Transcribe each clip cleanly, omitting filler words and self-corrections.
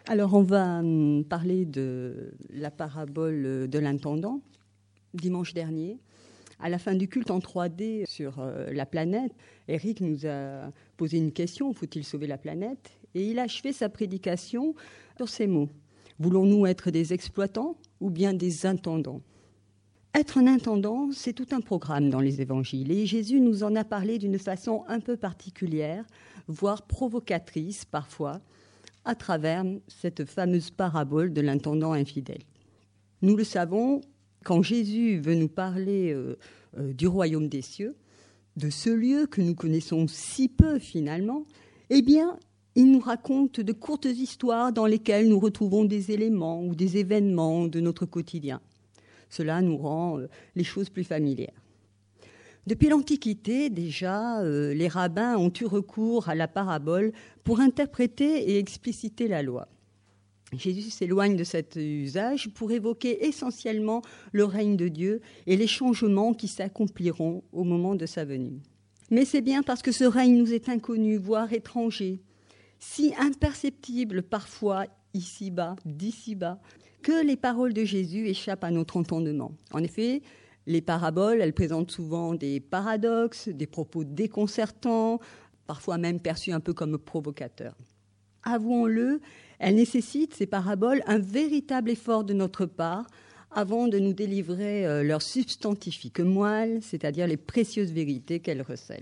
Alors, on va parler de la parabole de l'intendant, dimanche dernier. À la fin du culte en 3D sur la planète, Eric nous a posé une question, faut-il sauver la planète ? Et il a achevé sa prédication sur ces mots. Voulons-nous être des exploitants ou bien des intendants ? Être un intendant, c'est tout un programme dans les évangiles. Et Jésus nous en a parlé d'une façon un peu particulière, voire provocatrice parfois, à travers cette fameuse parabole de l'intendant infidèle. Nous le savons, quand Jésus veut nous parler du royaume des cieux, de ce lieu que nous connaissons si peu finalement, eh bien, il nous raconte de courtes histoires dans lesquelles nous retrouvons des éléments ou des événements de notre quotidien. Cela nous rend les choses plus familières. Depuis l'Antiquité, déjà, les rabbins ont eu recours à la parabole pour interpréter et expliciter la loi. Jésus s'éloigne de cet usage pour évoquer essentiellement le règne de Dieu et les changements qui s'accompliront au moment de sa venue. Mais c'est bien parce que ce règne nous est inconnu, voire étranger, si imperceptible parfois ici-bas, d'ici-bas, que les paroles de Jésus échappent à notre entendement. En effet, les paraboles, elles présentent souvent des paradoxes, des propos déconcertants, parfois même perçus un peu comme provocateurs. Avouons-le, elles nécessitent, ces paraboles, un véritable effort de notre part avant de nous délivrer leur substantifique moelle, c'est-à-dire les précieuses vérités qu'elles recèlent.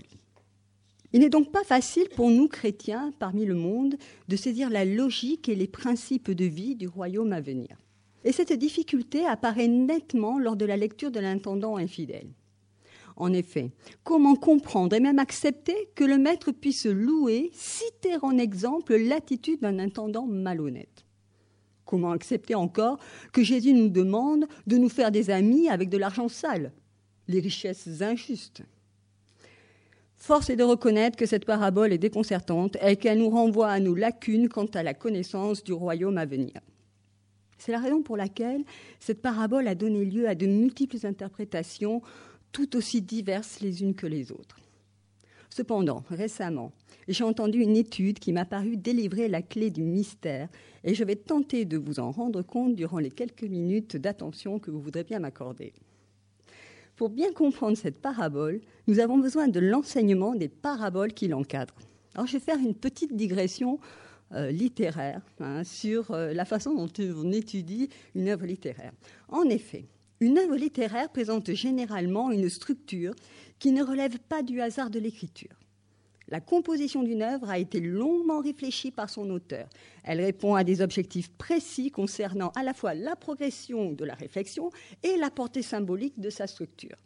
Il n'est donc pas facile pour nous, chrétiens, parmi le monde, de saisir la logique et les principes de vie du royaume à venir. Et cette difficulté apparaît nettement lors de la lecture de l'intendant infidèle. En effet, comment comprendre et même accepter que le maître puisse louer, citer en exemple l'attitude d'un intendant malhonnête ? Comment accepter encore que Jésus nous demande de nous faire des amis avec de l'argent sale, les richesses injustes ? Force est de reconnaître que cette parabole est déconcertante et qu'elle nous renvoie à nos lacunes quant à la connaissance du royaume à venir. C'est la raison pour laquelle cette parabole a donné lieu à de multiples interprétations, tout aussi diverses les unes que les autres. Cependant, récemment, j'ai entendu une étude qui m'a paru délivrer la clé du mystère et je vais tenter de vous en rendre compte durant les quelques minutes d'attention que vous voudrez bien m'accorder. Pour bien comprendre cette parabole, nous avons besoin de l'enseignement des paraboles qui l'encadrent. Alors, je vais faire une petite digression littéraire sur la façon dont on étudie une œuvre littéraire. En effet, une œuvre littéraire présente généralement une structure qui ne relève pas du hasard de l'écriture. La composition d'une œuvre a été longuement réfléchie par son auteur. Elle répond à des objectifs précis concernant à la fois la progression de la réflexion et la portée symbolique de sa structure.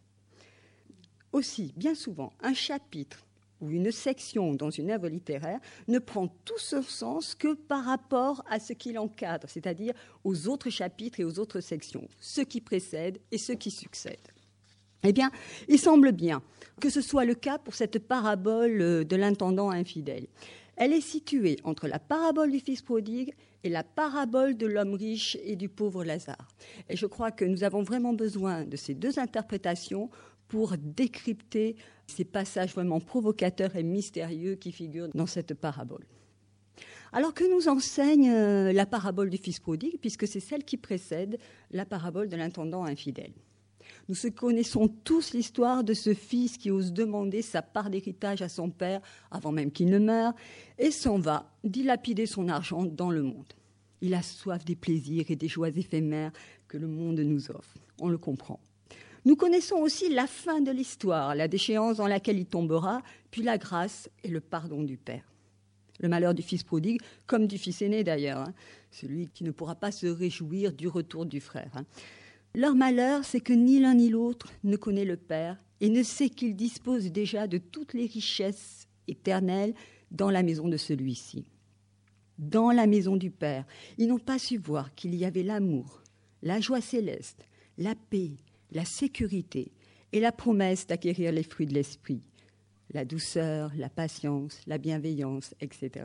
Aussi, bien souvent, un chapitre ou une section dans une œuvre littéraire ne prend tout son sens que par rapport à ce qui l'encadre, c'est-à-dire aux autres chapitres et aux autres sections, ceux qui précèdent et ceux qui succèdent. Eh bien, il semble bien que ce soit le cas pour cette parabole de l'intendant infidèle. Elle est située entre la parabole du fils prodigue et la parabole de l'homme riche et du pauvre Lazare. Et je crois que nous avons vraiment besoin de ces deux interprétations pour décrypter ces passages vraiment provocateurs et mystérieux qui figurent dans cette parabole. Alors que nous enseigne la parabole du fils prodigue, puisque c'est celle qui précède la parabole de l'intendant infidèle. Nous connaissons tous l'histoire de ce fils qui ose demander sa part d'héritage à son père avant même qu'il ne meure et s'en va dilapider son argent dans le monde. Il a soif des plaisirs et des joies éphémères que le monde nous offre. On le comprend. Nous connaissons aussi la fin de l'histoire, la déchéance dans laquelle il tombera, puis la grâce et le pardon du Père. Le malheur du fils prodigue, comme du fils aîné d'ailleurs, celui qui ne pourra pas se réjouir du retour du frère. Leur malheur, c'est que ni l'un ni l'autre ne connaît le Père et ne sait qu'il dispose déjà de toutes les richesses éternelles dans la maison de celui-ci. Dans la maison du Père, ils n'ont pas su voir qu'il y avait l'amour, la joie céleste, la paix, la sécurité et la promesse d'acquérir les fruits de l'esprit, la douceur, la patience, la bienveillance, etc.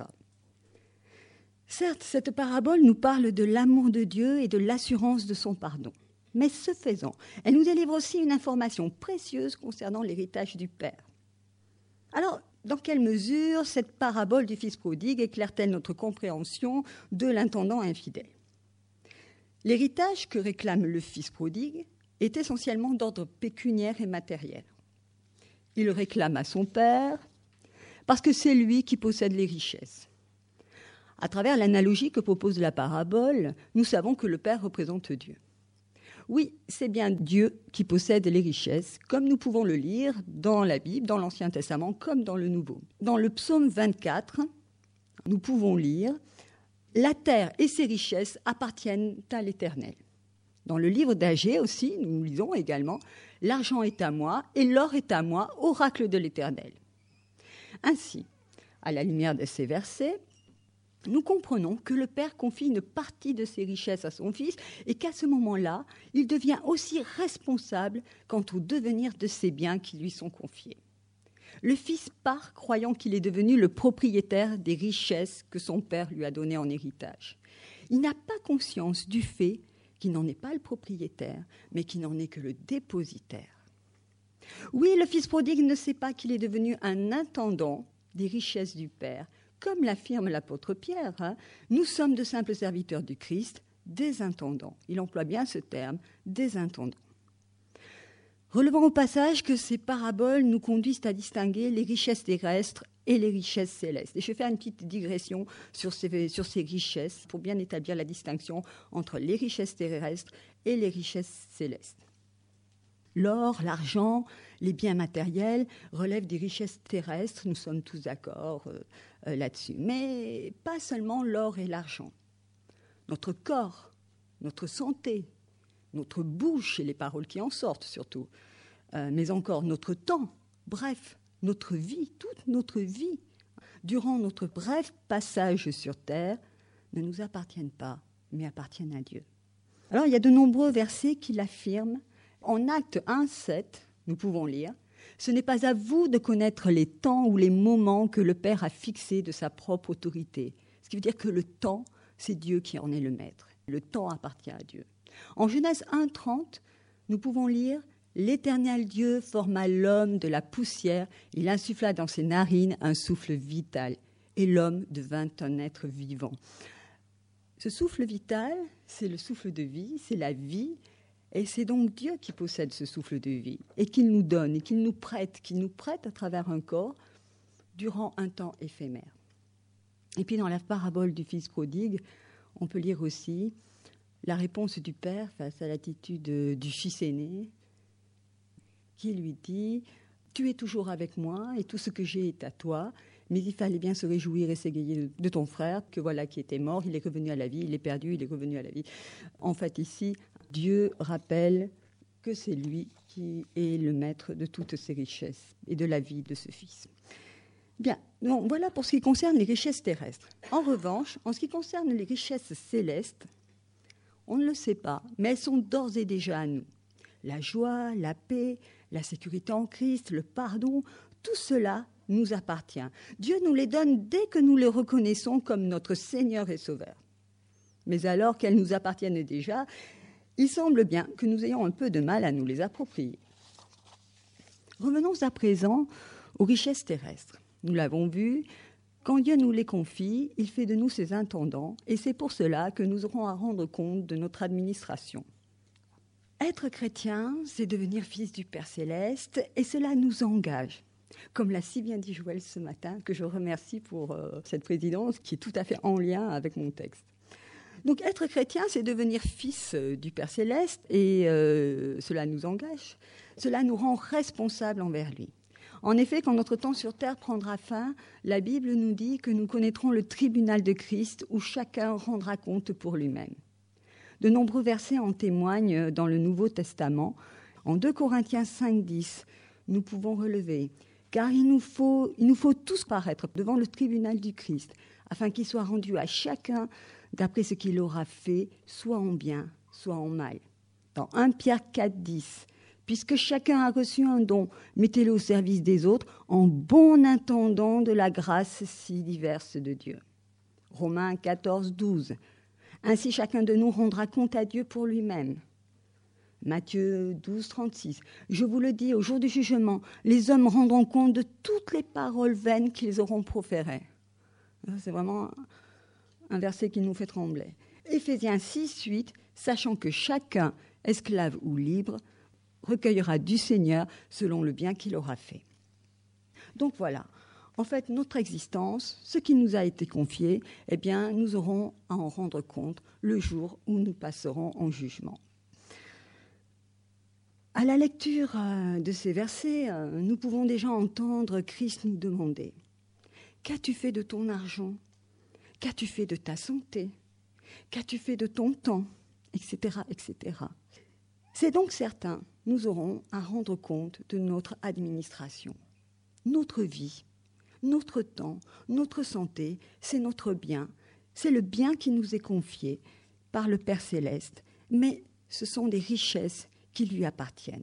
Certes, cette parabole nous parle de l'amour de Dieu et de l'assurance de son pardon. Mais ce faisant, elle nous délivre aussi une information précieuse concernant l'héritage du Père. Alors, dans quelle mesure cette parabole du fils prodigue éclaire-t-elle notre compréhension de l'intendant infidèle? L'héritage que réclame le fils prodigue est essentiellement d'ordre pécuniaire et matériel. Il réclame à son père parce que c'est lui qui possède les richesses. À travers l'analogie que propose la parabole, nous savons que le père représente Dieu. Oui, c'est bien Dieu qui possède les richesses, comme nous pouvons le lire dans la Bible, dans l'Ancien Testament, comme dans le Nouveau. Dans le psaume 24, nous pouvons lire « La terre et ses richesses appartiennent à l'Éternel ». Dans le livre d'Agée aussi, nous lisons également « L'argent est à moi et l'or est à moi, oracle de l'Éternel ». Ainsi, à la lumière de ces versets, nous comprenons que le Père confie une partie de ses richesses à son Fils et qu'à ce moment-là, il devient aussi responsable quant au devenir de ces biens qui lui sont confiés. Le Fils part croyant qu'il est devenu le propriétaire des richesses que son Père lui a données en héritage. Il n'a pas conscience du fait qu'il n'en est pas le propriétaire, mais qu'il n'en est que le dépositaire. Oui, le Fils prodigue ne sait pas qu'il est devenu un intendant des richesses du Père. Comme l'affirme l'apôtre Pierre, nous sommes de simples serviteurs du Christ, des intendants. Il emploie bien ce terme, des intendants. Relevons au passage que ces paraboles nous conduisent à distinguer les richesses terrestres et les richesses célestes. Et je vais faire une petite digression sur ces richesses pour bien établir la distinction entre les richesses terrestres et les richesses célestes. L'or, l'argent, les biens matériels relèvent des richesses terrestres, nous sommes tous d'accord là-dessus. Mais pas seulement l'or et l'argent. Notre corps, notre santé, notre bouche et les paroles qui en sortent surtout, mais encore notre temps, bref, notre vie, toute notre vie, durant notre bref passage sur terre, ne nous appartiennent pas, mais appartiennent à Dieu. Alors il y a de nombreux versets qui l'affirment. En Actes 1, 7, nous pouvons lire « Ce n'est pas à vous de connaître les temps ou les moments que le Père a fixés de sa propre autorité. » Ce qui veut dire que le temps, c'est Dieu qui en est le maître. Le temps appartient à Dieu. En Genèse 1, 30, nous pouvons lire « L'Éternel Dieu forma l'homme de la poussière, il insuffla dans ses narines un souffle vital, et l'homme devint un être vivant. » Ce souffle vital, c'est le souffle de vie, c'est la vie. Et c'est donc Dieu qui possède ce souffle de vie et qu'il nous donne et qu'il nous prête à travers un corps durant un temps éphémère. Et puis dans la parabole du fils prodigue, on peut lire aussi la réponse du père face à l'attitude du fils aîné qui lui dit « Tu es toujours avec moi et tout ce que j'ai est à toi, mais il fallait bien se réjouir et s'égayer de ton frère, que voilà qui était mort, il est revenu à la vie, il est perdu, il est revenu à la vie. » En fait, ici, Dieu rappelle que c'est lui qui est le maître de toutes ces richesses et de la vie de ce fils. Bien, donc voilà pour ce qui concerne les richesses terrestres. En revanche, en ce qui concerne les richesses célestes, on ne le sait pas, mais elles sont d'ores et déjà à nous. La joie, la paix, la sécurité en Christ, le pardon, tout cela nous appartient. Dieu nous les donne dès que nous les reconnaissons comme notre Seigneur et Sauveur. Mais alors qu'elles nous appartiennent déjà, il semble bien que nous ayons un peu de mal à nous les approprier. Revenons à présent aux richesses terrestres. Nous l'avons vu, quand Dieu nous les confie, il fait de nous ses intendants, et c'est pour cela que nous aurons à rendre compte de notre administration. Être chrétien, c'est devenir fils du Père Céleste, et cela nous engage. Comme l'a si bien dit Joël ce matin, que je remercie pour cette présidence qui est tout à fait en lien avec mon texte. Donc être chrétien, c'est devenir fils du Père Céleste et cela nous engage, cela nous rend responsables envers lui. En effet, quand notre temps sur terre prendra fin, la Bible nous dit que nous connaîtrons le tribunal de Christ où chacun rendra compte pour lui-même. De nombreux versets en témoignent dans le Nouveau Testament. En 2 Corinthiens 5, 10, nous pouvons relever « Car il nous faut tous paraître devant le tribunal du Christ, afin qu'il soit rendu à chacun d'après ce qu'il aura fait, soit en bien, soit en mal. » Dans 1 Pierre 4, 10, « Puisque chacun a reçu un don, mettez-le au service des autres, en bon intendant de la grâce si diverse de Dieu. » Romains 14, 12, « Ainsi chacun de nous rendra compte à Dieu pour lui-même. » Matthieu 12, 36. Je vous le dis, au jour du jugement, les hommes rendront compte de toutes les paroles vaines qu'ils auront proférées. C'est vraiment un verset qui nous fait trembler. Éphésiens 6, 8. Sachant que chacun, esclave ou libre, recueillera du Seigneur selon le bien qu'il aura fait. Donc voilà, en fait, notre existence, ce qui nous a été confié, eh bien, nous aurons à en rendre compte le jour où nous passerons en jugement. À la lecture de ces versets, nous pouvons déjà entendre Christ nous demander « Qu'as-tu fait de ton argent ? Qu'as-tu fait de ta santé ? Qu'as-tu fait de ton temps ?» etc., etc. C'est donc certain, nous aurons à rendre compte de notre administration. Notre vie, notre temps, notre santé, c'est notre bien. C'est le bien qui nous est confié par le Père Céleste, mais ce sont des richesses qui lui appartiennent.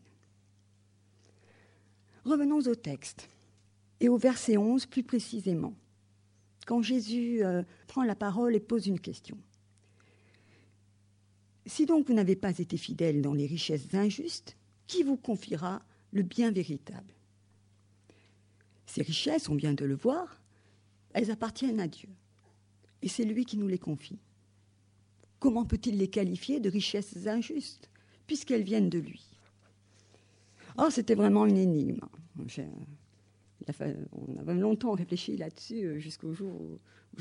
Revenons au texte, et au verset 11 plus précisément, quand Jésus prend la parole et pose une question. Si donc vous n'avez pas été fidèle dans les richesses injustes, qui vous confiera le bien véritable ? Ces richesses, on vient de le voir, elles appartiennent à Dieu. Et c'est lui qui nous les confie. Comment peut-il les qualifier de richesses injustes, puisqu'elles viennent de lui ? Oh, c'était vraiment une énigme. On a longtemps réfléchi là-dessus jusqu'au jour où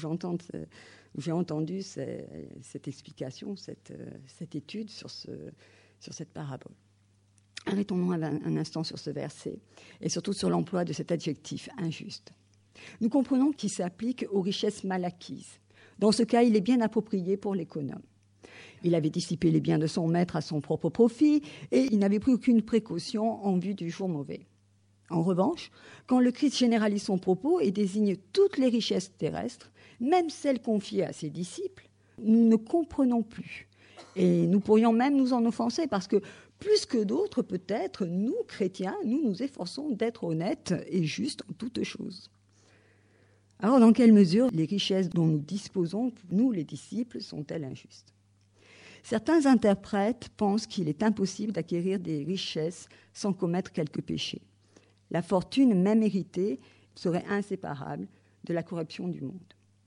j'ai entendu cette explication, cette étude sur cette parabole. Arrêtons-nous un instant sur ce verset et surtout sur l'emploi de cet adjectif injuste. Nous comprenons qu'il s'applique aux richesses mal acquises. Dans ce cas, il est bien approprié pour l'économe. Il avait dissipé les biens de son maître à son propre profit et il n'avait pris aucune précaution en vue du jour mauvais. En revanche, quand le Christ généralise son propos et désigne toutes les richesses terrestres, même celles confiées à ses disciples, nous ne comprenons plus. Et nous pourrions même nous en offenser parce que plus que d'autres, peut-être, nous, chrétiens, nous nous efforçons d'être honnêtes et justes en toutes choses. Alors, dans quelle mesure les richesses dont nous disposons, nous, les disciples, sont-elles injustes ? Certains interprètes pensent qu'il est impossible d'acquérir des richesses sans commettre quelques péchés. La fortune, même héritée, serait inséparable de la corruption du monde.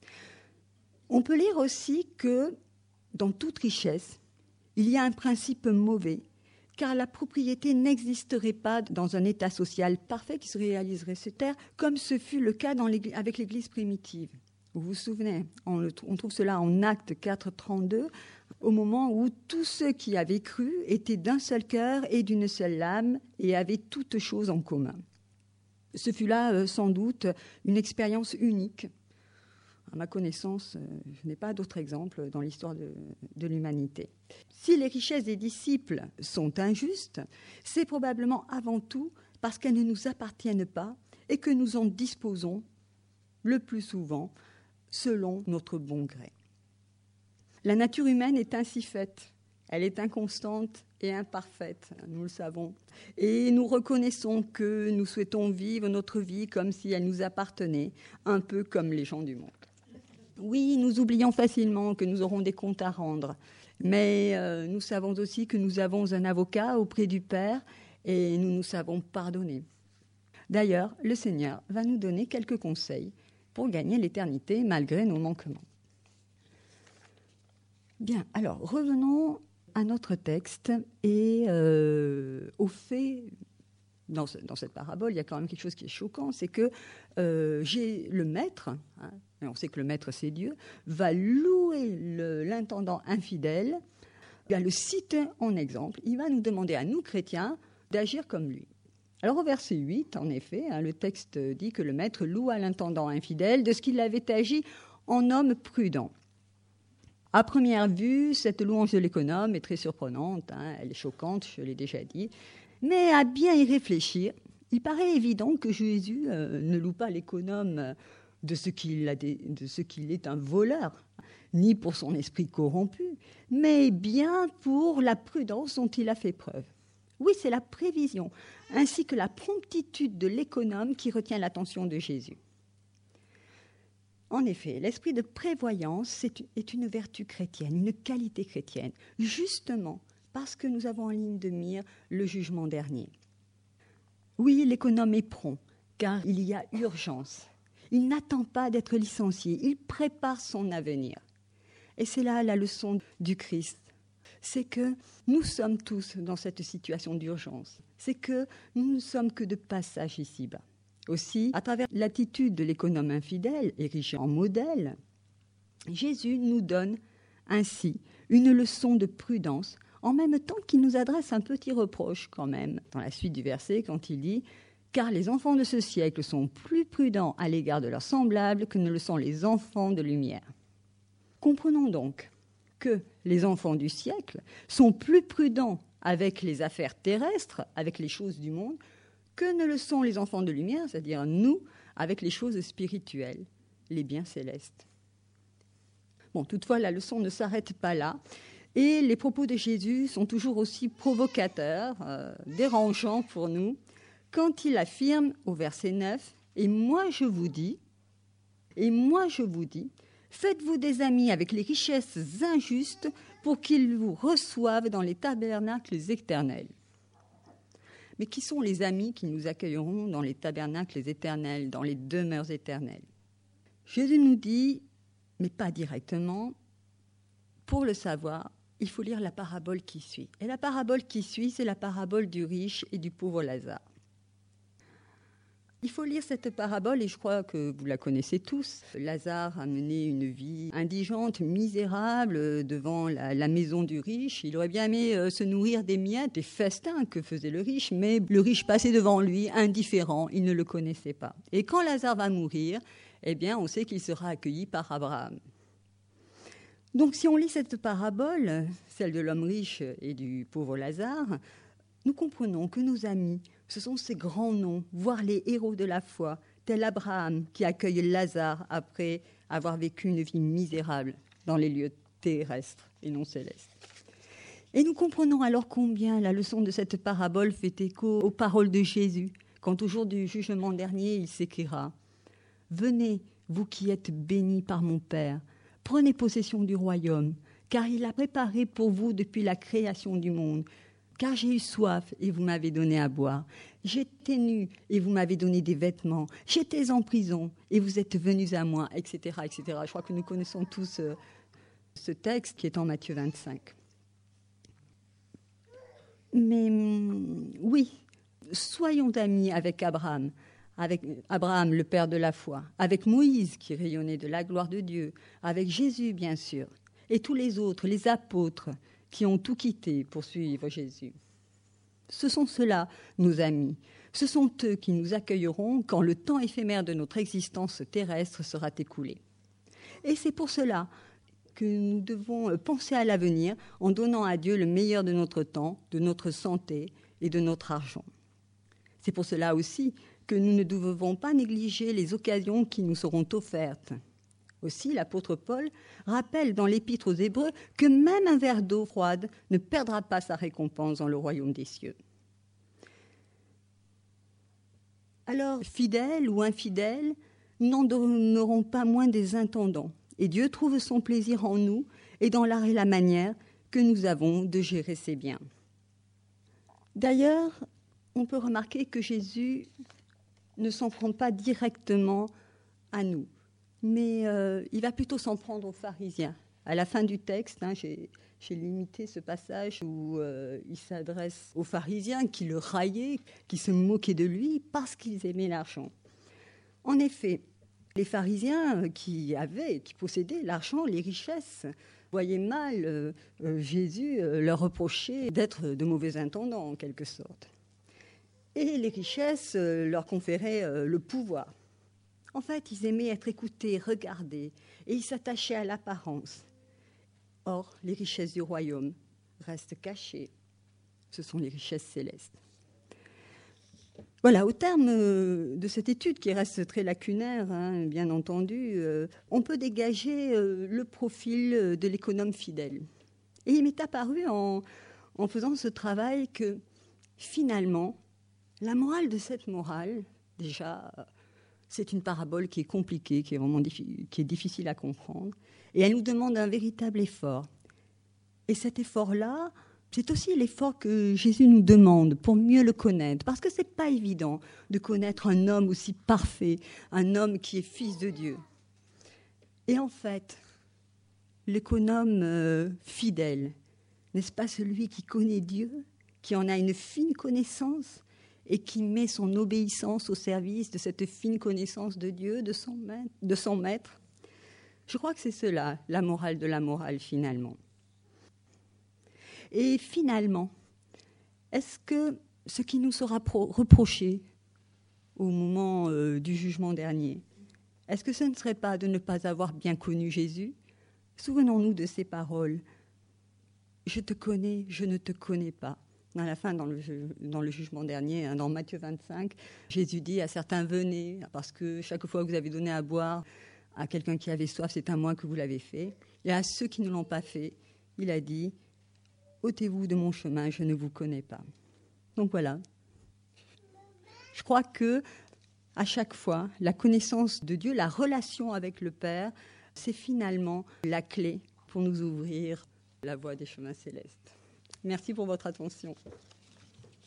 On peut lire aussi que, dans toute richesse, il y a un principe mauvais, car la propriété n'existerait pas dans un état social parfait qui se réaliserait sur terre, comme ce fut le cas avec l'Église primitive. Vous vous souvenez, on trouve cela en Actes 4, 32, au moment où tous ceux qui avaient cru étaient d'un seul cœur et d'une seule âme et avaient toutes choses en commun. Ce fut là, sans doute, une expérience unique. À ma connaissance, je n'ai pas d'autres exemples dans l'histoire de l'humanité. Si les richesses des disciples sont injustes, c'est probablement avant tout parce qu'elles ne nous appartiennent pas et que nous en disposons le plus souvent selon notre bon gré. La nature humaine est ainsi faite. Elle est inconstante et imparfaite, nous le savons. Et nous reconnaissons que nous souhaitons vivre notre vie comme si elle nous appartenait, un peu comme les gens du monde. Oui, nous oublions facilement que nous aurons des comptes à rendre, mais nous savons aussi que nous avons un avocat auprès du Père et nous nous savons pardonner. D'ailleurs, le Seigneur va nous donner quelques conseils pour gagner l'éternité malgré nos manquements. Bien, alors revenons à notre texte et au fait, dans cette parabole, il y a quand même quelque chose qui est choquant, c'est que le maître, et on sait que le maître c'est Dieu, va louer l'intendant infidèle, il va le citer en exemple, il va nous demander à nous chrétiens d'agir comme lui. Alors au verset 8, en effet, le texte dit que le maître loua l'intendant infidèle de ce qu'il avait agi en homme prudent. À première vue, cette louange de l'économe est très surprenante, elle est choquante, je l'ai déjà dit, mais à bien y réfléchir, il paraît évident que Jésus ne loue pas l'économe de ce qu'il est un voleur, ni pour son esprit corrompu, mais bien pour la prudence dont il a fait preuve. Oui, c'est la prévision, ainsi que la promptitude de l'économe qui retient l'attention de Jésus. En effet, l'esprit de prévoyance est une vertu chrétienne, une qualité chrétienne, justement parce que nous avons en ligne de mire le jugement dernier. Oui, l'économe est prompt, car il y a urgence. Il n'attend pas d'être licencié, il prépare son avenir. Et c'est là la leçon du Christ. C'est que nous sommes tous dans cette situation d'urgence. C'est que nous ne sommes que de passage ici-bas. Aussi, à travers l'attitude de l'économe infidèle, érigé en modèle, Jésus nous donne ainsi une leçon de prudence, en même temps qu'il nous adresse un petit reproche quand même, dans la suite du verset, quand il dit « Car les enfants de ce siècle sont plus prudents à l'égard de leurs semblables que ne le sont les enfants de lumière. » Comprenons donc que les enfants du siècle sont plus prudents avec les affaires terrestres, avec les choses du monde, que ne le sont les enfants de lumière, c'est-à-dire nous, avec les choses spirituelles, les biens célestes. Bon, toutefois, la leçon ne s'arrête pas là, et les propos de Jésus sont toujours aussi provocateurs, dérangeants pour nous, quand il affirme au verset 9 « Et moi je vous dis, faites-vous des amis avec les richesses injustes pour qu'ils vous reçoivent dans les tabernacles éternels. » Mais qui sont les amis qui nous accueilleront dans les tabernacles éternels, dans les demeures éternelles? Jésus nous dit, mais pas directement, pour le savoir, il faut lire la parabole qui suit. Et la parabole qui suit, c'est la parabole du riche et du pauvre Lazare. Il faut lire cette parabole, et je crois que vous la connaissez tous. Lazare a mené une vie indigente, misérable, devant la maison du riche. Il aurait bien aimé se nourrir des miettes, des festins que faisait le riche, mais le riche passait devant lui, indifférent, il ne le connaissait pas. Et quand Lazare va mourir, eh bien, on sait qu'il sera accueilli par Abraham. Donc, si on lit cette parabole, celle de l'homme riche et du pauvre Lazare, nous comprenons que nos amis, ce sont ces grands noms, voire les héros de la foi, tel Abraham qui accueille Lazare après avoir vécu une vie misérable dans les lieux terrestres et non célestes. Et nous comprenons alors combien la leçon de cette parabole fait écho aux paroles de Jésus, quand au jour du jugement dernier, il s'écrira « Venez, vous qui êtes bénis par mon Père, prenez possession du royaume, car il a préparé pour vous depuis la création du monde. Car j'ai eu soif et vous m'avez donné à boire. J'étais nu et vous m'avez donné des vêtements. J'étais en prison et vous êtes venus à moi, etc., etc. » Je crois que nous connaissons tous ce texte qui est en Matthieu 25. Mais oui, soyons amis avec Abraham, le père de la foi, avec Moïse qui rayonnait de la gloire de Dieu, avec Jésus bien sûr, et tous les autres, les apôtres, qui ont tout quitté pour suivre Jésus. Ce sont ceux-là, nos amis. Ce sont eux qui nous accueilleront quand le temps éphémère de notre existence terrestre sera écoulé. Et c'est pour cela que nous devons penser à l'avenir en donnant à Dieu le meilleur de notre temps, de notre santé et de notre argent. C'est pour cela aussi que nous ne devons pas négliger les occasions qui nous seront offertes. Aussi, l'apôtre Paul rappelle dans l'Épître aux Hébreux que même un verre d'eau froide ne perdra pas sa récompense dans le royaume des cieux. Alors, fidèles ou infidèles, nous n'en demeurons pas moins des intendants. Et Dieu trouve son plaisir en nous et dans l'art et la manière que nous avons de gérer ses biens. D'ailleurs, on peut remarquer que Jésus ne s'en prend pas directement à nous. Mais il va plutôt s'en prendre aux pharisiens. À la fin du texte, j'ai limité ce passage où il s'adresse aux pharisiens qui le raillaient, qui se moquaient de lui parce qu'ils aimaient l'argent. En effet, les pharisiens qui possédaient l'argent, les richesses, voyaient mal Jésus leur reprocher d'être de mauvais intendants en quelque sorte. Et les richesses leur conféraient le pouvoir. En fait, ils aimaient être écoutés, regardés, et ils s'attachaient à l'apparence. Or, les richesses du royaume restent cachées. Ce sont les richesses célestes. Voilà, au terme de cette étude qui reste très lacunaire, bien entendu, on peut dégager le profil de l'économe fidèle. Et il m'est apparu en faisant ce travail que, finalement, la morale de cette morale, déjà... C'est une parabole qui est compliquée, qui est difficile à comprendre. Et elle nous demande un véritable effort. Et cet effort-là, c'est aussi l'effort que Jésus nous demande pour mieux le connaître, parce que ce n'est pas évident de connaître un homme aussi parfait, un homme qui est fils de Dieu. Et en fait, l'économe fidèle, n'est-ce pas celui qui connaît Dieu, qui en a une fine connaissance et qui met son obéissance au service de cette fine connaissance de Dieu, de son maître? Je crois que c'est cela, la morale de la morale, finalement. Et finalement, est-ce que ce qui nous sera reproché au moment du jugement dernier, est-ce que ce ne serait pas de ne pas avoir bien connu Jésus? Souvenons-nous de ces paroles. Je te connais, je ne te connais pas. À la fin, dans le jugement dernier, dans Matthieu 25, Jésus dit à certains, venez, parce que chaque fois que vous avez donné à boire à quelqu'un qui avait soif, c'est à moi que vous l'avez fait. Et à ceux qui ne l'ont pas fait, il a dit, ôtez-vous de mon chemin, je ne vous connais pas. Donc voilà. Je crois que à chaque fois, la connaissance de Dieu, la relation avec le Père, c'est finalement la clé pour nous ouvrir la voie des chemins célestes. Merci pour votre attention.